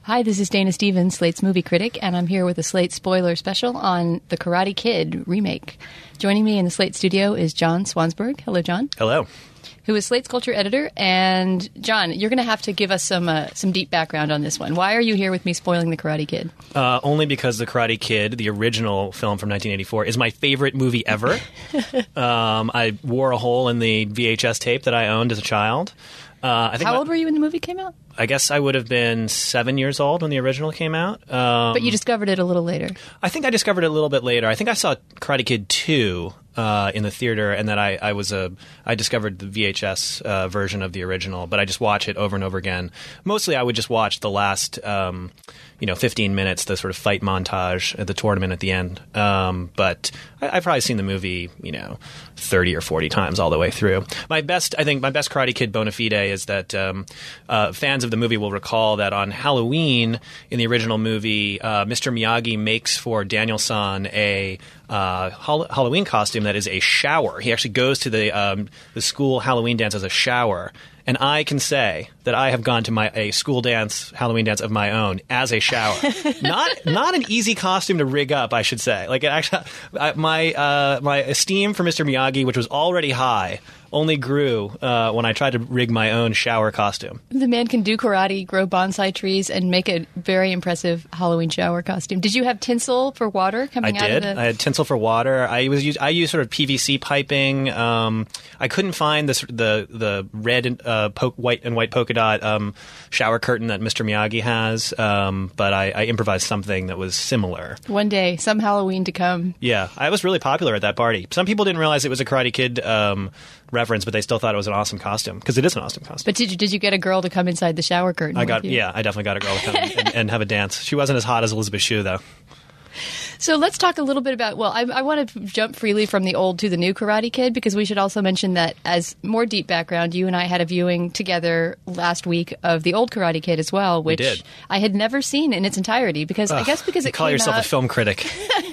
Hi, this is Dana Stevens, Slate's movie critic, and I'm here with a Slate spoiler special on The Karate Kid remake. Joining me in the Slate studio is John Swansburg. Hello, John. Hello. Who is Slate's culture editor. And, John, you're going to have to give us some deep background on this one. Why are you here with me spoiling The Karate Kid? Only because The Karate Kid, the original film from 1984, is my favorite movie ever. I wore a hole in the VHS tape that I owned as a child. How old were you when the movie came out? I guess I would have been 7 years old when the original came out. But you discovered it a little later. I think I discovered it a little bit later. I think I saw Karate Kid 2 in the theater, and then I discovered the VHS version of the original, but I just watch it over and over again. Mostly I would just watch the last 15 minutes, the sort of fight montage at the tournament at the end. But I've probably seen the movie, 30 or 40 times all the way through. My best Karate Kid bona fide is that fans of the movie will recall that on Halloween in the original movie, Mr. Miyagi makes for Daniel-san a Halloween costume that is a shower. He actually goes to the school Halloween dance as a shower. And I can say that I have gone to a school dance, Halloween dance of my own as a shower. Not an easy costume to rig up, I should say. Like, actually, my esteem for Mr. Miyagi, which was already high, only grew when I tried to rig my own shower costume. The man can do karate, grow bonsai trees, and make a very impressive Halloween shower costume. Did you have tinsel for water coming out of the... I had tinsel for water. I used sort of PVC piping. I couldn't find the red and white polka dot shower curtain that Mr. Miyagi has, but I improvised something that was similar. One day, some Halloween to come. Yeah, I was really popular at that party. Some people didn't realize it was a Karate Kid reference, but they still thought it was an awesome costume, because it is an awesome costume. But did you get a girl to come inside the shower curtain? I definitely got a girl to come and have a dance. She wasn't as hot as Elizabeth Shue, though. So let's talk a little bit about, I want to jump freely from the old to the new Karate Kid, because we should also mention that as more deep background, you and I had a viewing together last week of the old Karate Kid as well, which I had never seen in its entirety, because I guess because it came out... Call yourself a film critic.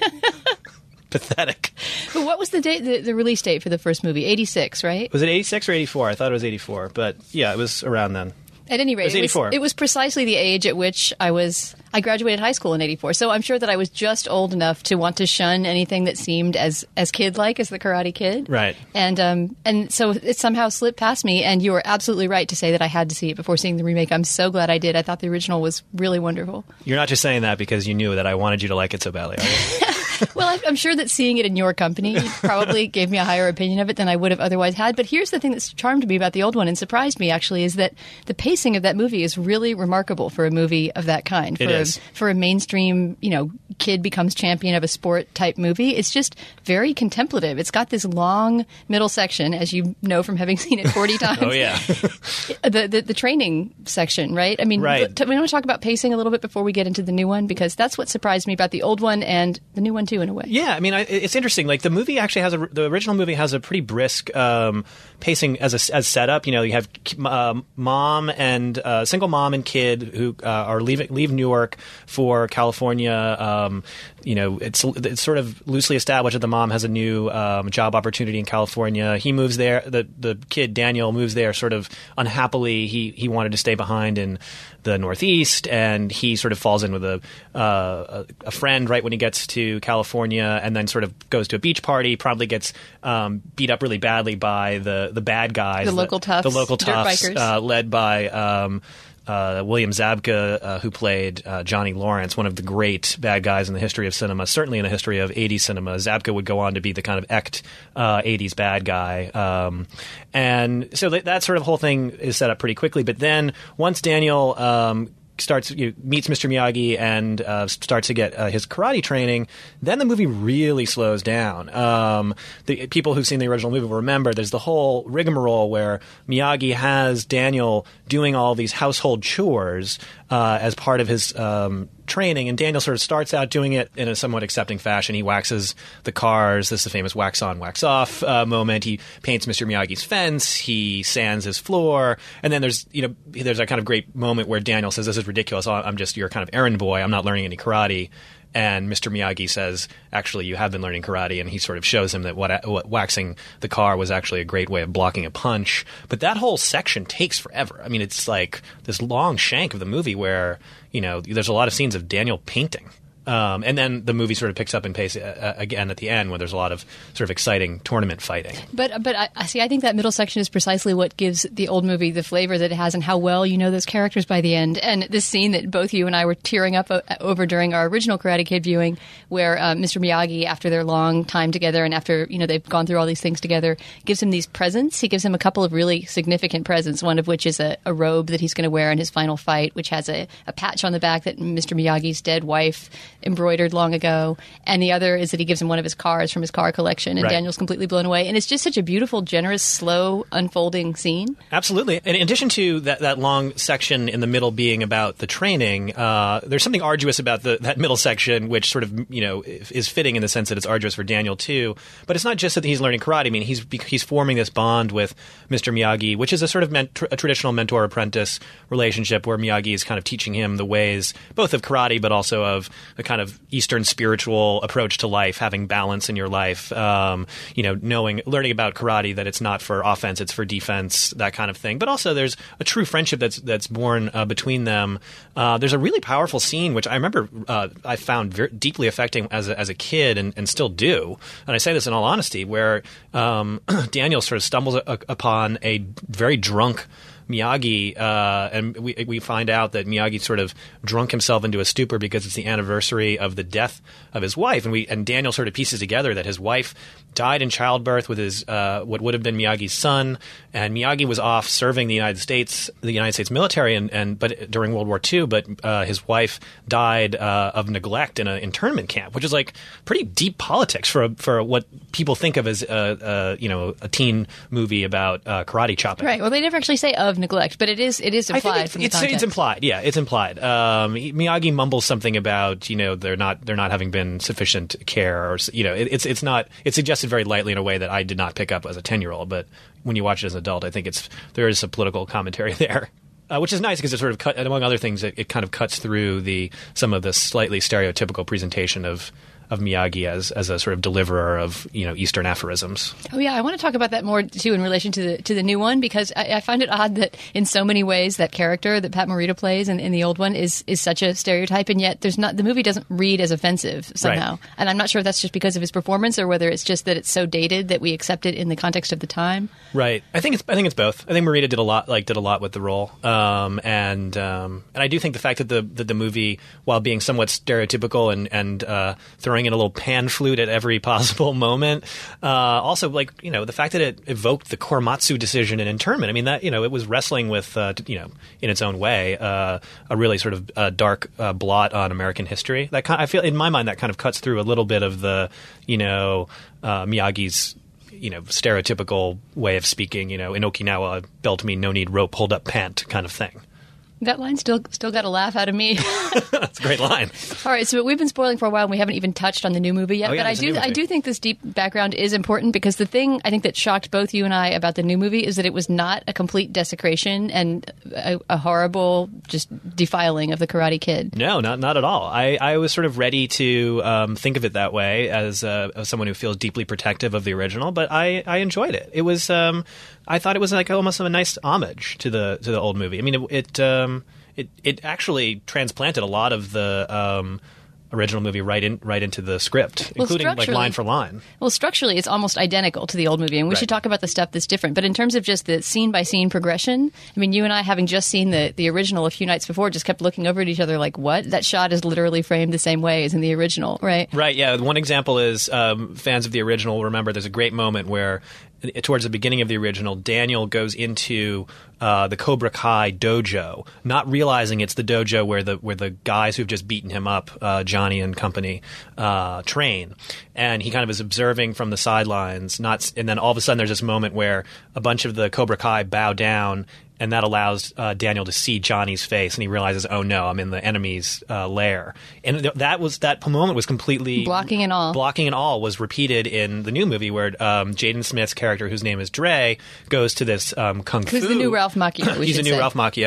Pathetic. But what was the date, the release date for the first movie? 86, right? Was it 86 or 84? I thought it was 84, but yeah, it was around then. At any rate, it was precisely the age at which I graduated high school in 84. So I'm sure that I was just old enough to want to shun anything that seemed as kid-like as the Karate Kid. Right. And so it somehow slipped past me, and you were absolutely right to say that I had to see it before seeing the remake. I'm so glad I did. I thought the original was really wonderful. You're not just saying that because you knew that I wanted you to like it so badly, are you? Well, I'm sure that seeing it in your company probably gave me a higher opinion of it than I would have otherwise had. But here's the thing that's charmed me about the old one and surprised me, actually, is that the pacing of that movie is really remarkable for a movie of that kind. For a mainstream, kid becomes champion of a sport type movie. It's just very contemplative. It's got this long middle section, as you know from having seen it 40 times. Oh, yeah. the training section, right? I mean, right. We want to talk about pacing a little bit before we get into the new one, because that's what surprised me about the old one and the new one, too, in a way. Yeah, I mean, it's interesting. Like, the movie actually the original movie has a pretty brisk pacing as setup. You have mom and single mom and kid who leave Newark for California. It's sort of loosely established that the mom has a new job opportunity in California. He moves there. The kid Daniel moves there sort of unhappily. He wanted to stay behind in the Northeast, and he sort of falls in with a friend right when he gets to California, and then sort of goes to a beach party. Probably gets beat up really badly by the bad guys, the local toughs, led by William Zabka, who played Johnny Lawrence, one of the great bad guys in the history of cinema, certainly in the history of 80s cinema. Zabka would go on to be the kind of 80s bad guy. And so that sort of whole thing is set up pretty quickly. But then once Daniel meets Mr. Miyagi and starts to get his karate training, then the movie really slows down. The people who've seen the original movie will remember there's the whole rigmarole where Miyagi has Daniel doing all these household chores as part of his training, and Daniel sort of starts out doing it in a somewhat accepting fashion. He waxes the cars. This is the famous wax on, wax off moment. He paints Mr. Miyagi's fence. He sands his floor. And then there's a kind of great moment where Daniel says, "This is ridiculous. I'm just your kind of errand boy. I'm not learning any karate." and Mr. Miyagi says, actually, you have been learning karate, and he sort of shows him that what waxing the car was actually a great way of blocking a punch. But that whole section takes forever. I mean, it's like this long shank of the movie where, there's a lot of scenes of Daniel painting. And then the movie sort of picks up in pace again at the end, where there's a lot of sort of exciting tournament fighting. But I think that middle section is precisely what gives the old movie the flavor that it has, and how well you know those characters by the end. And this scene that both you and I were tearing up over during our original Karate Kid viewing, where Mr. Miyagi, after their long time together and after they've gone through all these things together, gives him these presents. He gives him a couple of really significant presents. One of which is a robe that he's going to wear in his final fight, which has a patch on the back that Mr. Miyagi's dead wife embroidered long ago, and the other is that he gives him one of his cars from his car collection, and Daniel's completely blown away. And it's just such a beautiful, generous, slow unfolding scene. Absolutely. And in addition to that long section in the middle being about the training, there's something arduous about that middle section, which sort of is fitting in the sense that it's arduous for Daniel too. But it's not just that he's learning karate. I mean, he's forming this bond with Mr. Miyagi, which is a sort of a traditional mentor-apprentice relationship, where Miyagi is kind of teaching him the ways both of karate, but also of the kind of Eastern spiritual approach to life, having balance in your life, learning about karate, that it's not for offense, it's for defense, that kind of thing. But also there's a true friendship that's born between them. There's a really powerful scene, which I remember I found very deeply affecting as a kid, and still do. And I say this in all honesty, where Daniel sort of stumbles upon a very drunk Miyagi, and we find out that Miyagi sort of drunk himself into a stupor because it's the anniversary of the death of his wife, and Daniel sort of pieces together that his wife died in childbirth with his what would have been Miyagi's son, and Miyagi was off serving the United States military, but during World War II, but his wife died of neglect in a internment camp, which is like pretty deep politics for what people think of as a teen movie about karate chopping. Right. Well, they never actually say of neglect, but it is implied from the context. It's implied. Yeah, it's implied. Miyagi mumbles something about they're not having been sufficient care, or it's suggested very lightly in a way that I did not pick up as a 10-year-old, but when you watch it as an adult, I think there is some political commentary there. Which is nice because it sort of among other things, it kind of cuts through some of the slightly stereotypical presentation of Miyagi as a sort of deliverer of Eastern aphorisms. Oh yeah, I want to talk about that more too in relation to the new one, because I find it odd that in so many ways that character that Pat Morita plays in the old one is such a stereotype, and yet the movie doesn't read as offensive somehow. Right. And I'm not sure if that's just because of his performance or whether it's just that it's so dated that we accept it in the context of the time. Right. I think it's both. I think Morita did a lot with the role, and I do think the fact that the movie, while being somewhat stereotypical and throwing in a little pan flute at every possible moment. Also, the fact that it evoked the Korematsu decision in internment. I mean, that it was wrestling with, in its own way, a really sort of dark blot on American history. I feel, in my mind, that kind of cuts through a little bit of the, Miyagi's stereotypical way of speaking. In Okinawa, belt me, no need rope, hold up pant kind of thing. That line still got a laugh out of me. That's a great line. All right, so we've been spoiling for a while, and we haven't even touched on the new movie yet. Oh, yeah, but I do think this deep background is important, because the thing I think that shocked both you and I about the new movie is that it was not a complete desecration and a horrible just defiling of the Karate Kid. No, not at all. I was sort of ready to think of it that way as someone who feels deeply protective of the original, but I enjoyed it. It was. I thought it was like almost a nice homage to the old movie. I mean, it actually transplanted a lot of the original movie right into the script, including like line for line. Well, structurally, it's almost identical to the old movie, and we should talk about the stuff that's different. But in terms of just the scene-by-scene progression, I mean, you and I, having just seen the original a few nights before, just kept looking over at each other like, what? That shot is literally framed the same way as in the original, right? Right, yeah. One example is fans of the original will remember there's a great moment where towards the beginning of the original, Daniel goes into the Cobra Kai dojo, not realizing it's the dojo where the guys who've just beaten him up, Johnny and company, train. And he kind of is observing from the sidelines, and then all of a sudden there's this moment where a bunch of the Cobra Kai bow down, and that allows Daniel to see Johnny's face, and he realizes, oh no, I'm in the enemy's lair. And that moment was completely blocking and all was repeated in the new movie, where Jaden Smith's character, whose name is Dre, goes to this kung fu. Who's the new Ralph Macchio? He's a new Ralph Macchio.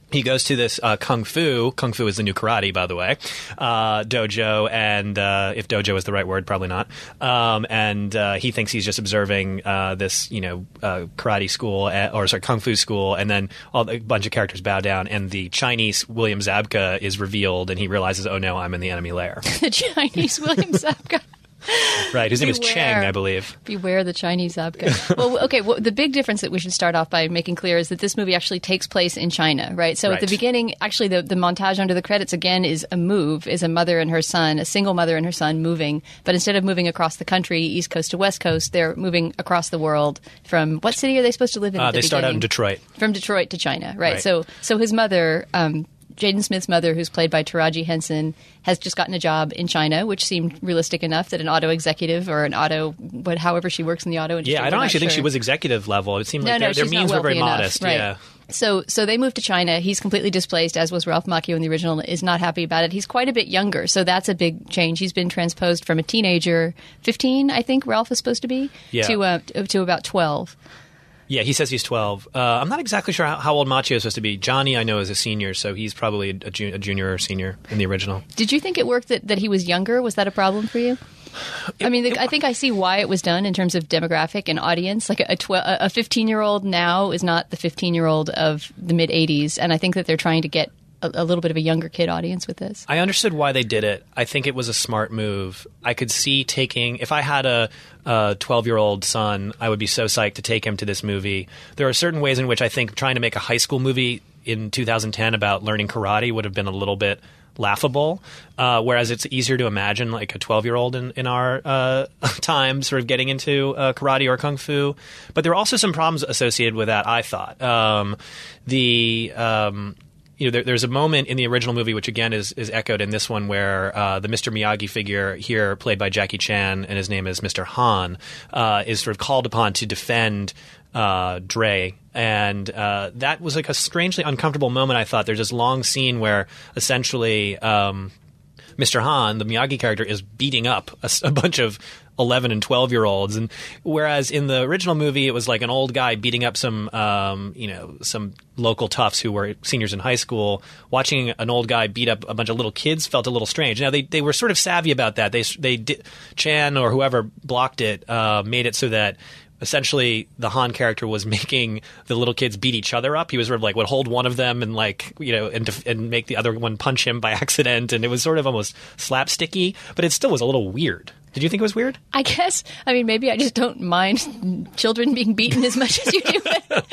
he goes to this kung fu is the new karate, by the way, dojo, and if dojo is the right word, probably not. And he thinks he's just observing this, karate school, kung fu school, and then a bunch of characters bow down, and the Chinese William Zabka is revealed, and he realizes, oh no, I'm in the enemy lair. The Chinese William Zabka. Right, his name is Cheng, I believe. Beware the Chinese Zabka. Well, okay, the big difference that we should start off by making clear is that this movie actually takes place in China, right? So at the beginning, actually the montage under the credits, again, is a mother and her son, a single mother and her son moving. But instead of moving across the country, East Coast to West Coast, they're moving across the world from, what city are they supposed to live in at the They start out in Detroit. From Detroit to China, right? So his mother... Jaden Smith's mother, who's played by Taraji Henson, has just gotten a job in China, which seemed realistic enough that an auto executive or however she works in the auto industry. Yeah, I don't actually think she was executive level. It seemed like their means were very modest. Right. Yeah. So they moved to China. He's completely displaced, as was Ralph Macchio in the original, is not happy about it. He's quite a bit younger, so that's a big change. He's been transposed from a teenager, 15, I think Ralph is supposed to be, to about 12. Yeah, he says he's 12. I'm not exactly sure how old Macchio is supposed to be. Johnny, I know, is a senior, so he's probably a junior or senior in the original. Did you think it worked that he was younger? Was that a problem for you? I think I see why it was done in terms of demographic and audience. Like a 15-year-old now is not the 15-year-old of the mid-'80s, and I think that they're trying to get a little bit of a younger kid audience with this. I understood why they did it. I think it was a smart move. I could see if I had a 12-year-old son, I would be so psyched to take him to this movie. There are certain ways in which I think trying to make a high school movie in 2010 about learning karate would have been a little bit laughable, whereas it's easier to imagine like a 12-year-old in our time sort of getting into karate or kung fu. But there are also some problems associated with that, I thought. There's a moment in the original movie, which again is echoed in this one, where the Mr. Miyagi figure here, played by Jackie Chan, and his name is Mr. Han, is sort of called upon to defend Dre. And that was like a strangely uncomfortable moment, I thought. There's this long scene where essentially Mr. Han, the Miyagi character, is beating up a bunch of 11 and 12-year-olds, and whereas in the original movie it was like an old guy beating up some local toughs who were seniors in high school. Watching an old guy beat up a bunch of little kids felt a little strange. Now they were sort of savvy about that. They did, Chan or whoever blocked it, made it so that essentially the Han character was making the little kids beat each other up. He was sort of like would hold one of them and and make the other one punch him by accident, and it was sort of almost slapsticky, but it still was a little weird. Did you think it was weird? I guess. I mean, maybe I just don't mind children being beaten as much as you do.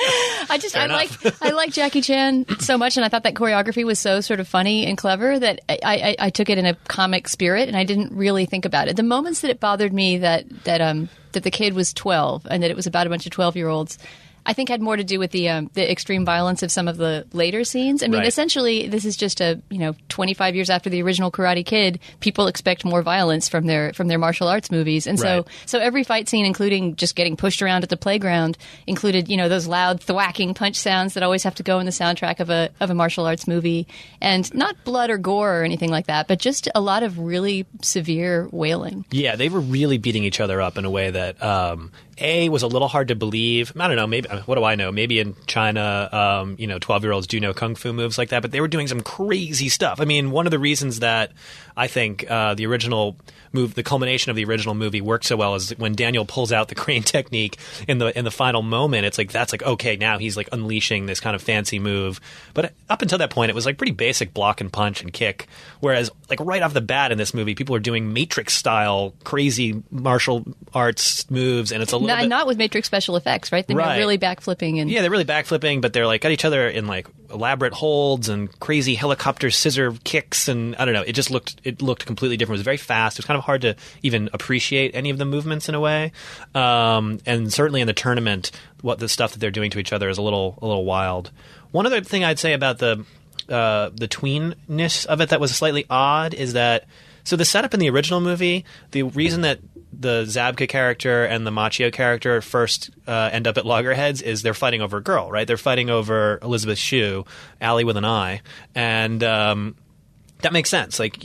I like Jackie Chan so much, and I thought that choreography was so sort of funny and clever that I took it in a comic spirit, and I didn't really think about it. The moments that it bothered me that the kid was 12 and that it was about a bunch of 12-year-olds, I think had more to do with the extreme violence of some of the later scenes. I mean, essentially, this is just 25 years after the original Karate Kid. People expect more violence from their martial arts movies, and so every fight scene, including just getting pushed around at the playground, included those loud thwacking punch sounds that always have to go in the soundtrack of a martial arts movie, and not blood or gore or anything like that, but just a lot of really severe wailing. Yeah, they were really beating each other up in a way that was a little hard to believe. I don't know, maybe, what do I know? Maybe in China, 12-year-olds do know kung fu moves like that, but they were doing some crazy stuff. I mean, one of the reasons that I think the original move, the culmination of the original movie worked so well is when Daniel pulls out the crane technique in the final moment. It's like, that's like, okay, now he's like unleashing this kind of fancy move. But up until that point, it was like pretty basic block and punch and kick. Whereas like right off the bat in this movie, people are doing Matrix style crazy martial arts moves, and it's a little bit... Not with Matrix special effects, right? They're really backflipping. Yeah, they're really backflipping, but they're like at each other in like elaborate holds and crazy helicopter scissor kicks, and I don't know. It looked completely different. It was very fast. It was kind of hard to even appreciate any of the movements in a way. And certainly in the tournament, what the stuff that they're doing to each other is a little wild. One other thing I'd say about the tweenness of it that was slightly odd is that, so the setup in the original movie, the reason that the Zabka character and the Macchio character first end up at loggerheads is they're fighting over a girl, right? They're fighting over Elizabeth Shue, Allie with an I, and that makes sense. Like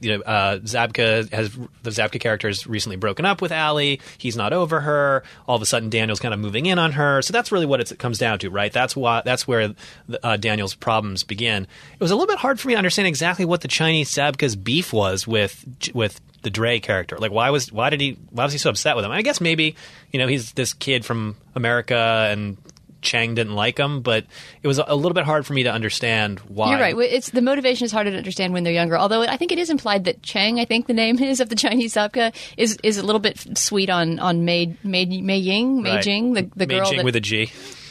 the Zabka character has recently broken up with Allie. He's not over her. All of a sudden, Daniel's kind of moving in on her. So that's really what it comes down to, right? That's where Daniel's problems begin. It was a little bit hard for me to understand exactly what the Chinese Zabka's beef was with the Dre character. Like, why was he so upset with him? I guess maybe he's this kid from America and Chang didn't like him, but it was a little bit hard for me to understand why. You're right. It's the motivation is harder to understand when they're younger. Although I think it is implied that Chang, I think the name is of the Chinese Zabka, is a little bit sweet on Mei Jing, the girl Jing with a G.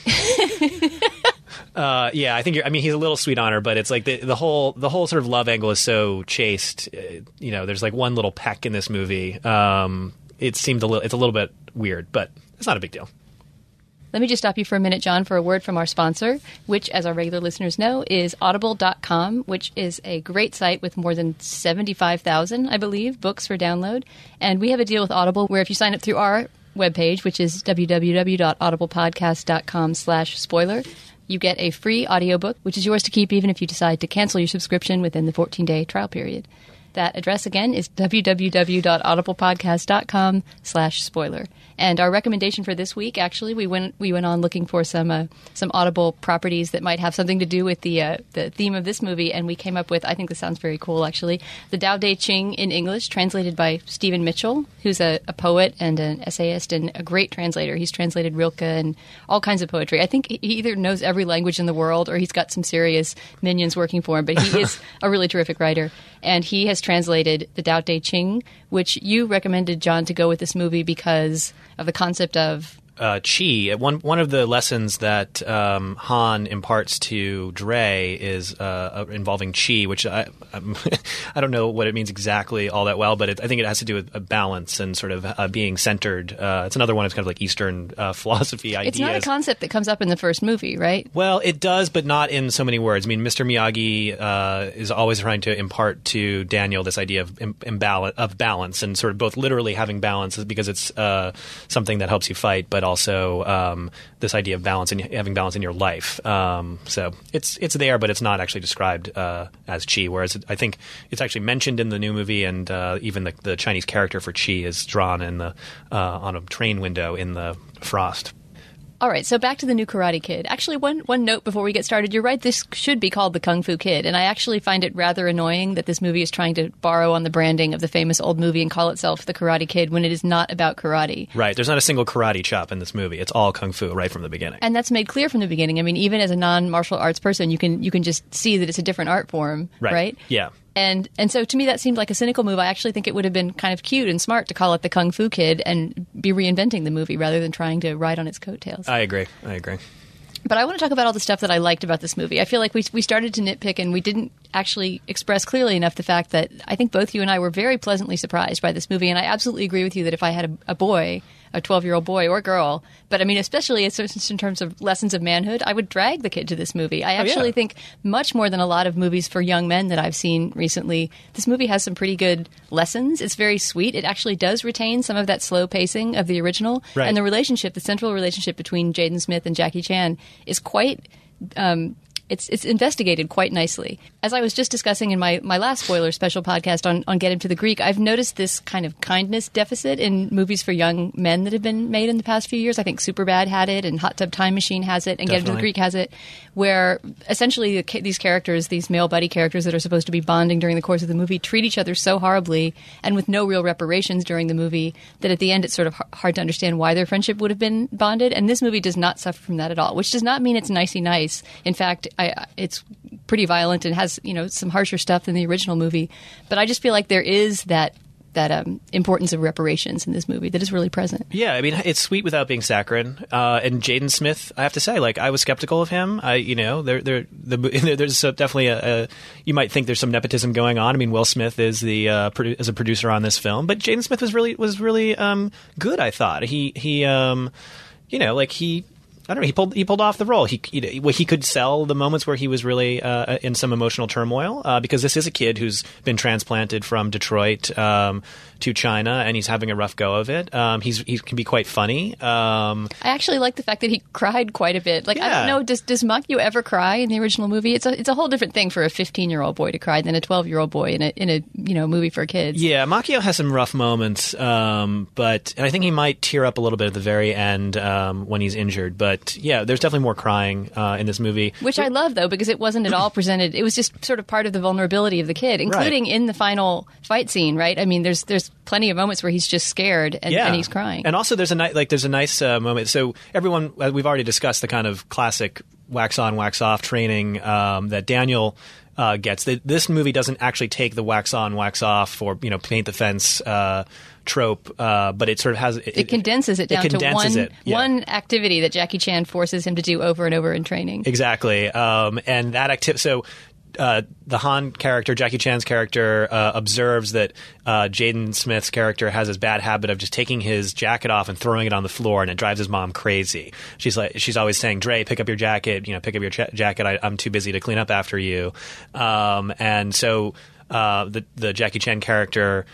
Yeah, I think he's a little sweet on her, but it's like the whole sort of love angle is so chaste. There's like one little peck in this movie. It's a little bit weird, but it's not a big deal. Let me just stop you for a minute, John, for a word from our sponsor, which, as our regular listeners know, is Audible.com, which is a great site with more than 75,000, I believe, books for download. And we have a deal with Audible where if you sign up through our webpage, which is www.audiblepodcast.com/spoiler, you get a free audiobook, which is yours to keep even if you decide to cancel your subscription within the 14-day trial period. That address again is www.audiblepodcast.com/spoiler. And our recommendation for this week, actually, we went on looking for some Audible properties that might have something to do with the theme of this movie, and we came up with, I think this sounds very cool, actually, The Tao Te Ching in English, translated by Stephen Mitchell, who's a poet and an essayist and a great translator. He's translated Rilke and all kinds of poetry. I think he either knows every language in the world or he's got some serious minions working for him, but he is a really terrific writer. And he has translated The Tao Te Ching, which you recommended, John, to go with this movie because of the concept of Qi. One of the lessons that Han imparts to Dre is involving Qi, which I don't know what it means exactly all that well, but I think it has to do with a balance and sort of being centered. It's another one of kind of like Eastern philosophy ideas. It's not a concept that comes up in the first movie, right? Well, it does, but not in so many words. I mean, Mr. Miyagi is always trying to impart to Daniel this idea of balance, and sort of both literally having balance because it's something that helps you fight, but also this idea of balance and having balance in your life. So it's there, but it's not actually described as Qi, whereas I think it's actually mentioned in the new movie, and even the Chinese character for Qi is drawn in on a train window in the frost. All right, so back to the new Karate Kid. Actually, one note before we get started. You're right, this should be called the Kung Fu Kid, and I actually find it rather annoying that this movie is trying to borrow on the branding of the famous old movie and call itself the Karate Kid when it is not about karate. Right, there's not a single karate chop in this movie. It's all Kung Fu right from the beginning. And that's made clear from the beginning. I mean, even as a non-martial arts person, you can just see that it's a different art form, right? Yeah. And so to me that seemed like a cynical move. I actually think it would have been kind of cute and smart to call it the Kung Fu Kid and be reinventing the movie rather than trying to ride on its coattails. I agree. But I want to talk about all the stuff that I liked about this movie. I feel like we started to nitpick and we didn't actually express clearly enough the fact that I think both you and I were very pleasantly surprised by this movie. And I absolutely agree with you that if I had a boy, a 12-year-old boy or girl, but I mean, especially in terms of lessons of manhood, I would drag the kid to this movie. I actually think much more than a lot of movies for young men that I've seen recently, this movie has some pretty good lessons. It's very sweet. It actually does retain some of that slow pacing of the original. Right. And the central relationship between Jaden Smith and Jackie Chan is quite... It's investigated quite nicely. As I was just discussing in my last spoiler special podcast on Get Him to the Greek, I've noticed this kind of kindness deficit in movies for young men that have been made in the past few years. I think Superbad had it, and Hot Tub Time Machine has it, and Get Him to the Greek has it, where essentially these characters, these male buddy characters that are supposed to be bonding during the course of the movie, treat each other so horribly and with no real reparations during the movie that at the end it's sort of hard to understand why their friendship would have been bonded. And this movie does not suffer from that at all, which does not mean it's nicey nice. In fact, it's pretty violent and has some harsher stuff than the original movie, but I just feel like there is that importance of reparations in this movie that is really present. Yeah, I mean, it's sweet without being saccharine. And Jaden Smith, I have to say, like, I was skeptical of him. There's definitely you might think there's some nepotism going on. I mean, Will Smith is a producer on this film, but Jaden Smith was really good. I thought he I don't know. He pulled off the role. He could sell the moments where he was really in some emotional turmoil because this is a kid who's been transplanted from Detroit to China, and he's having a rough go of it. He can be quite funny. I actually like the fact that he cried quite a bit. Like, I don't know, does Makio ever cry in the original movie? It's a whole different thing for a 15-year-old boy to cry than a 12-year-old boy in a movie for kids. Yeah, Makio has some rough moments, but I think he might tear up a little bit at the very end when he's injured. But yeah, there's definitely more crying in this movie, which I love though, because it wasn't at all presented. It was just sort of part of the vulnerability of the kid, including in the final fight scene. Right? I mean, there's plenty of moments where he's just scared and he's crying. And also, there's a nice moment. So everyone, we've already discussed the kind of classic wax on, wax off training that Daniel gets. This movie doesn't actually take the wax on, wax off or paint the fence trope, but it sort of has it condenses it down to one activity that Jackie Chan forces him to do over and over in training. Exactly, and that activity. So. The Han character, Jackie Chan's character, observes that Jaden Smith's character has this bad habit of just taking his jacket off and throwing it on the floor, and it drives his mom crazy. She's always saying, "Dre, pick up your jacket. Pick up your jacket. I'm too busy to clean up after you." And so the Jackie Chan character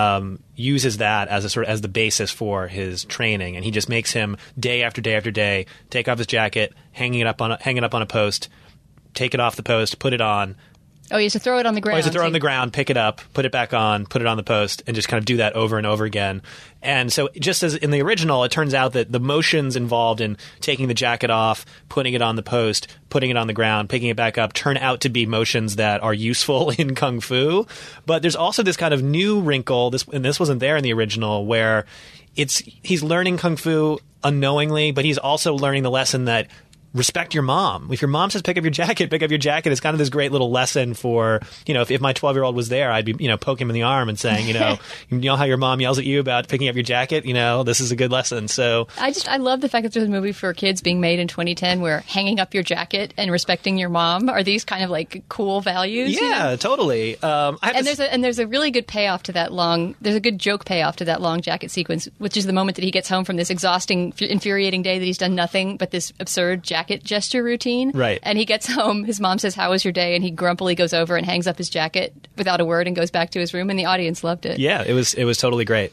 uses that as the basis for his training, and he just makes him day after day after day take off his jacket, hang it up on a post. Take it off the post, put it on. Oh, he has to throw it on the ground. He has to throw it on the ground, pick it up, put it back on, put it on the post, and just kind of do that over and over again. And so just as in the original, it turns out that the motions involved in taking the jacket off, putting it on the post, putting it on the ground, picking it back up, turn out to be motions that are useful in Kung Fu. But there's also this kind of new wrinkle, and this wasn't there in the original, where he's learning Kung Fu unknowingly, but he's also learning the lesson that respect your mom. If your mom says pick up your jacket, pick up your jacket. It's kind of this great little lesson for, if my 12-year-old was there, I'd be, poke him in the arm and saying, you know how your mom yells at you about picking up your jacket? This is a good lesson. So I love the fact that there's a movie for kids being made in 2010 where hanging up your jacket and respecting your mom are these kind of like cool values. Yeah, totally. There's a really good payoff to that there's a good joke payoff to that long jacket sequence, which is the moment that he gets home from this exhausting, infuriating day that he's done nothing but this absurd jacket gesture routine. Right. And he gets home, his mom says, "How was your day?" And he grumpily goes over and hangs up his jacket without a word and goes back to his room, and the audience loved it. Yeah, it was totally great.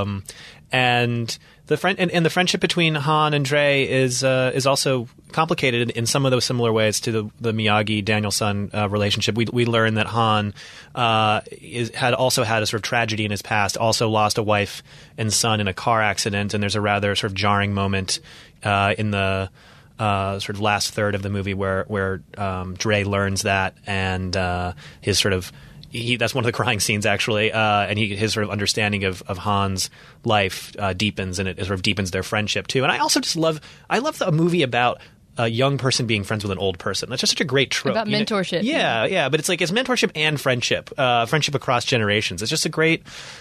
And the friendship between Han and Dre is also complicated in some of those similar ways to the Miyagi Daniel-san relationship. We learn that Han had also had a sort of tragedy in his past, also lost a wife and son in a car accident, and there's a rather sort of jarring moment in the sort of last third of the movie where Dre learns that, and his sort of that's one of the crying scenes actually, and his sort of understanding of Han's life deepens, and it sort of deepens their friendship too. And I also just love a movie about a young person being friends with an old person. That's just such a great trope. About mentorship. Yeah. But it's mentorship and friendship, friendship across generations. It's just a great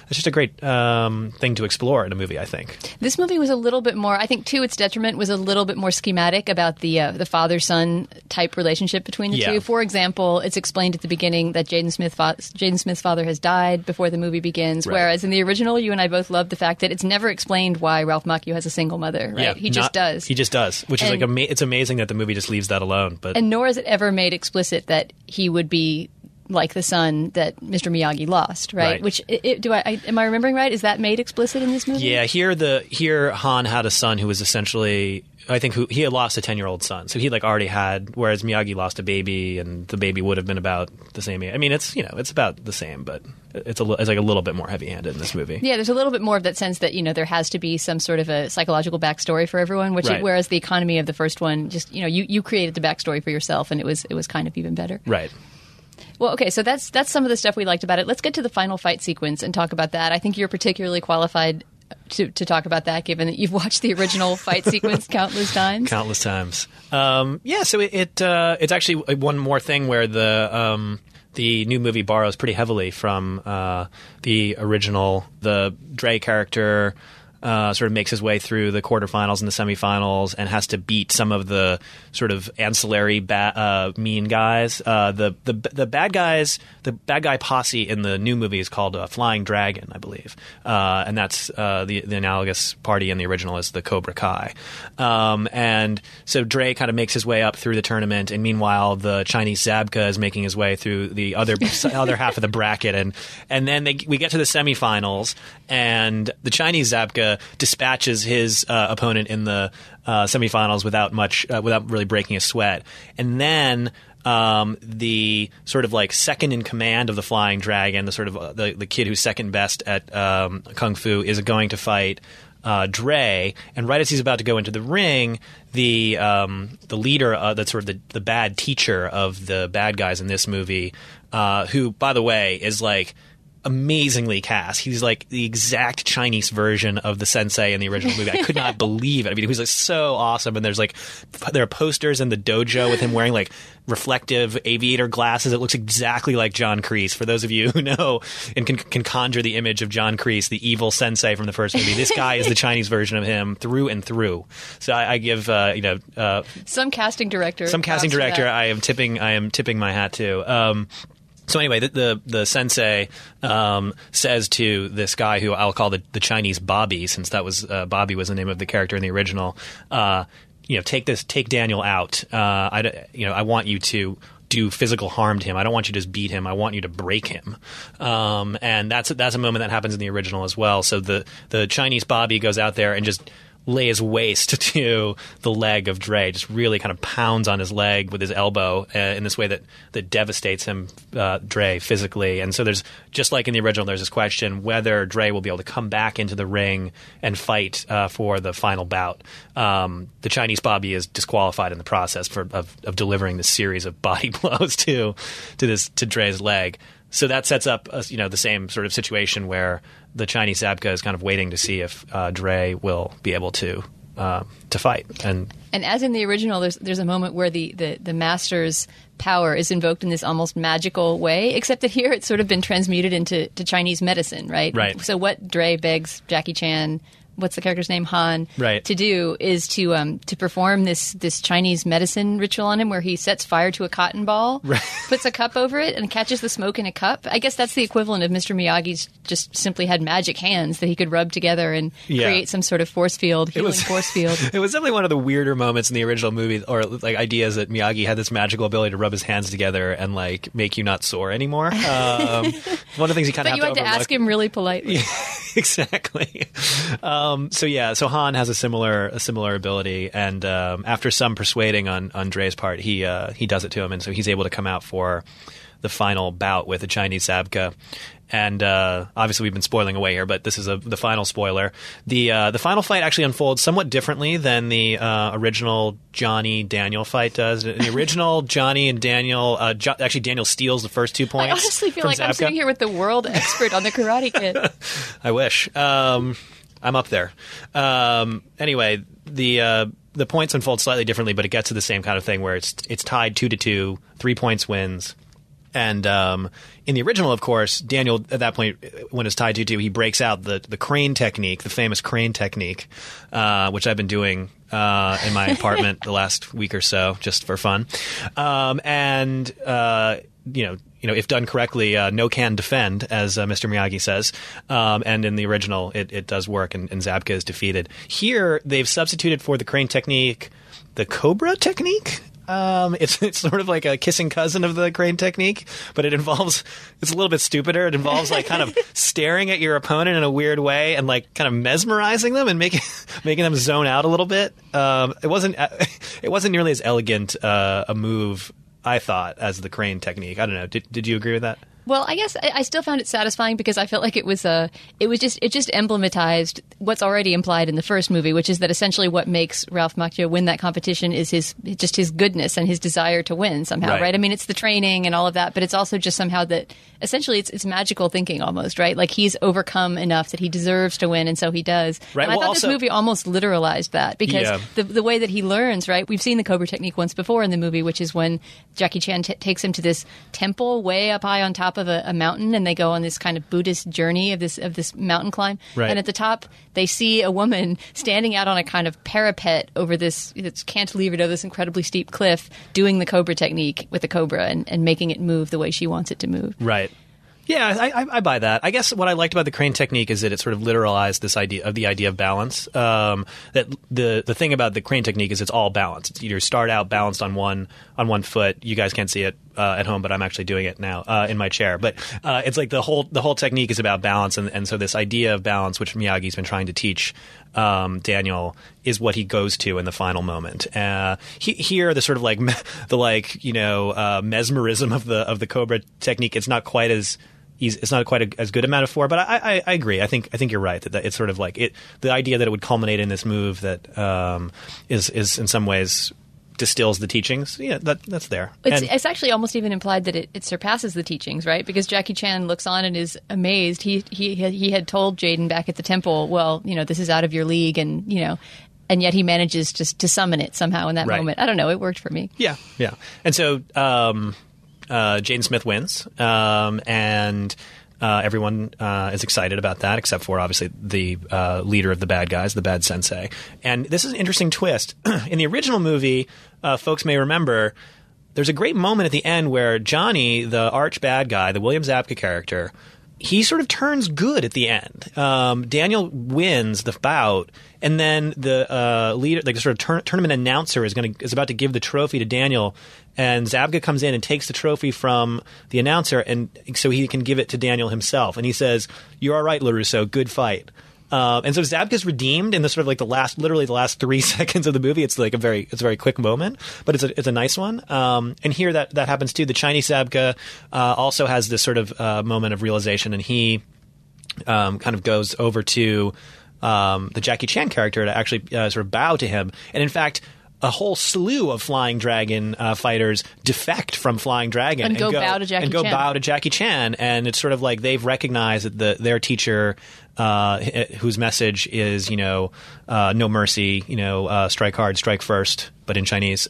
thing to explore in a movie, I think. This movie was a little bit more, I think, to its detriment, was a little bit more schematic about the father-son type relationship between the two. For example, it's explained at the beginning that Jaden Smith's father has died before the movie begins, whereas in the original, you and I both love the fact that it's never explained why Ralph Macchio has a single mother, right? Yeah, he just does. He just does, which is it's amazing that the movie just leaves that alone. And nor is it ever made explicit that he would be like the son that Mr. Miyagi lost, right? Which am I remembering right? Is that made explicit in this movie? Yeah, here Han had a son who was essentially, I think, he had lost a 10-year-old son, so he already had. Whereas Miyagi lost a baby, and the baby would have been about the same age. I mean, it's about the same, but it's like a little bit more heavy-handed in this movie. Yeah, there's a little bit more of that sense that there has to be some sort of a psychological backstory for everyone. Whereas the economy of the first one, just you created the backstory for yourself, and it was kind of even better. Right. Well, okay, so that's some of the stuff we liked about it. Let's get to the final fight sequence and talk about that. I think you're particularly qualified to talk about that, given that you've watched the original fight sequence countless times. Countless times. So it's actually one more thing where the new movie borrows pretty heavily from the original. The Dre character sort of makes his way through the quarterfinals and the semifinals and has to beat some of the sort of ancillary mean guys. The bad guy posse in the new movie is called Flying Dragon, I believe, and that's the analogous party in the original is the Cobra Kai. And so Dre kind of makes his way up through the tournament, and meanwhile the Chinese Zabka is making his way through the other half of the bracket, and then we get to the semifinals, and the Chinese Zabka dispatches his opponent in the semifinals without really breaking a sweat, and then the sort of like second in command of the Flying Dragon, the sort of the kid who's second best at kung fu, is going to fight Dre, and right as he's about to go into the ring, the leader, that's sort of the bad teacher of the bad guys in this movie, who, by the way, is like amazingly cast. He's like the exact Chinese version of the sensei in the original movie. I could not believe it. I mean, he was like so awesome. And there are posters in the dojo with him wearing like reflective aviator glasses. It looks exactly like John Kreese. For those of you who know and can conjure the image of John Kreese, the evil sensei from the first movie, this guy is the Chinese version of him through and through. So I give some casting director. I am tipping my hat to. So anyway, the sensei says to this guy who I'll call the Chinese Bobby, since that was Bobby was the name of the character in the original. Take Daniel out. I want you to do physical harm to him. I don't want you to just beat him. I want you to break him. And that's a moment that happens in the original as well. So the Chinese Bobby goes out there and just lays waste to the leg of Dre, just really kind of pounds on his leg with his elbow in this way that devastates him, Dre, physically. And so there's, just like in the original, there's this question whether Dre will be able to come back into the ring and fight for the final bout. The Chinese Bobby is disqualified in the process of delivering this series of body blows to Dre's leg. So that sets up the same sort of situation where the Chinese Zabka is kind of waiting to see if Dre will be able to fight. And as in the original, there's a moment where the master's power is invoked in this almost magical way, except that here it's sort of been transmuted into Chinese medicine, right? Right. So what Dre begs Jackie Chan, what's the character's name, Han, right, to do is to perform this Chinese medicine ritual on him, where he sets fire to a cotton ball, right, puts a cup over it, and catches the smoke in a cup. I guess that's the equivalent of Mr. Miyagi's just simply had magic hands that he could rub together and create some sort of force field, force field. It was definitely one of the weirder moments in the original movie, or like ideas that Miyagi had this magical ability to rub his hands together and like make you not sore anymore. One of the things you kind of have to overlook. But you had to ask him really politely. Yeah, exactly. So Han has a similar ability, and after some persuading on Dre's part, he does it to him, and so he's able to come out for the final bout with the Chinese Zabka. And obviously, we've been spoiling away here, but this is the final spoiler. The final fight actually unfolds somewhat differently than the original Johnny Daniel fight does. In the original Johnny and Daniel, actually Daniel steals the first 2 points. I honestly feel like Zabka. I'm sitting here with the world expert on the Karate Kid. I wish. I'm up there. Anyway, the points unfold slightly differently, but it gets to the same kind of thing where it's tied 2-2, 3 points wins. And in the original, of course, Daniel, at that point, when it's tied 2-2, he breaks out the crane technique, the famous crane technique, which I've been doing in my apartment the last week or so, just for fun. If done correctly, no can defend, as Mr. Miyagi says. And in the original, it does work, and Zabka is defeated. Here, they've substituted for the crane technique the Cobra technique. It's sort of like a kissing cousin of the crane technique, but it's a little bit stupider. It involves like kind of staring at your opponent in a weird way and like kind of mesmerizing them and making them zone out a little bit. It wasn't nearly as elegant a move, I thought, as the crane technique. I don't know. Did you agree with that? Well, I guess I still found it satisfying because I felt like it just emblematized what's already implied in the first movie, which is that essentially what makes Ralph Macchio win that competition is his goodness and his desire to win somehow, right? I mean, it's the training and all of that, but it's also just somehow that essentially it's magical thinking almost, right? Like he's overcome enough that he deserves to win, and so he does. Right. And I thought this movie almost literalized that because the way that he learns, right? We've seen the Cobra technique once before in the movie, which is when Jackie Chan takes him to this temple way up high on top top of a mountain, and they go on this kind of Buddhist journey of this mountain climb. Right. And at the top, they see a woman standing out on a kind of parapet over this it's cantilevered over this incredibly steep cliff, doing the cobra technique with the cobra and making it move the way she wants it to move. Right. Yeah, I buy that. I guess what I liked about the crane technique is that it sort of literalized this idea of balance. That the thing about the crane technique is it's all balance. It's either start out balanced on one foot. You guys can't see it at home, but I'm actually doing it now in my chair. But it's like the whole technique is about balance, and so this idea of balance, which Miyagi's been trying to teach Daniel, is what he goes to in the final moment. Here, the sort of like mesmerism of the cobra technique. It's not quite as good a metaphor, but I agree. I think you're right that it's sort of like the idea that it would culminate in this move that is in some ways distills the teachings. Yeah, that's there. It's actually almost even implied that it surpasses the teachings, right? Because Jackie Chan looks on and is amazed. He had told Jaden back at the temple, well, this is out of your league, and and yet he manages just to summon it somehow in that moment. I don't know. It worked for me. Yeah. And so Jaden Smith wins, and everyone is excited about that, except for obviously the leader of the bad guys, the bad sensei. And this is an interesting twist. In the original movie, folks may remember, there's a great moment at the end where Johnny, the arch bad guy, the William Zabka character, he sort of turns good at the end. Daniel wins the bout, and then the leader, like the sort of tournament announcer, is about to give the trophy to Daniel, and Zabka comes in and takes the trophy from the announcer, and so he can give it to Daniel himself. And he says, "You're all right, LaRusso. Good fight." And so Zabka's redeemed in the sort of like the last 3 seconds of the movie. It's like it's a very quick moment, but it's a nice one. And here that happens too. The Chinese Zabka also has this sort of moment of realization, and he kind of goes over to the Jackie Chan character to actually sort of bow to him. And in fact, a whole slew of Flying Dragon fighters defect from Flying Dragon and go bow to Jackie Chan. And it's sort of like they've recognized that their teacher, whose message is no mercy, strike hard, strike first, but in Chinese.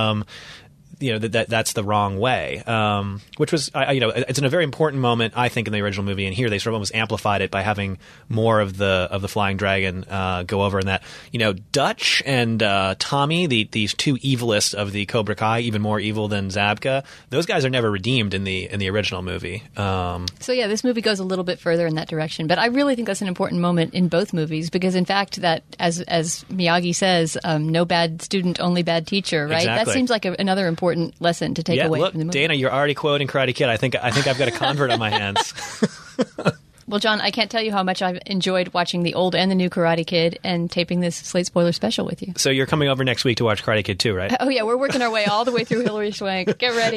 That's the wrong way, which was, it's in a very important moment, I think, in the original movie. And here they sort of almost amplified it by having more of the Flying Dragon go over. And that, Dutch and Tommy, these two evilists of the Cobra Kai, even more evil than Zabka, those guys are never redeemed in the original movie. So yeah, this movie goes a little bit further in that direction. But I really think that's an important moment in both movies because, in fact, that as Miyagi says, no bad student, only bad teacher, right? Exactly. That seems like another important lesson to take away from the movie. Dana, you're already quoting Karate Kid. I think I've got a convert on my hands. Well, John, I can't tell you how much I've enjoyed watching the old and the new Karate Kid and taping this Slate Spoiler special with you. So you're coming over next week to watch Karate Kid 2, right? Oh, yeah. We're working our way all the way through Hilary Swank. Get ready.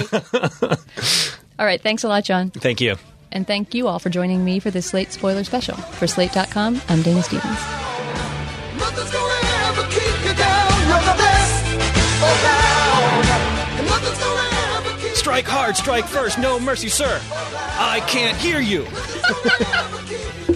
All right. Thanks a lot, John. Thank you. And thank you all for joining me for this Slate Spoiler special. For Slate.com, I'm Dana Stevens. Nothing's gonna ever keep you down. You're the best around. And nothing's gonna ever keep Strike hard, strike first, no mercy, sir. I can't hear you.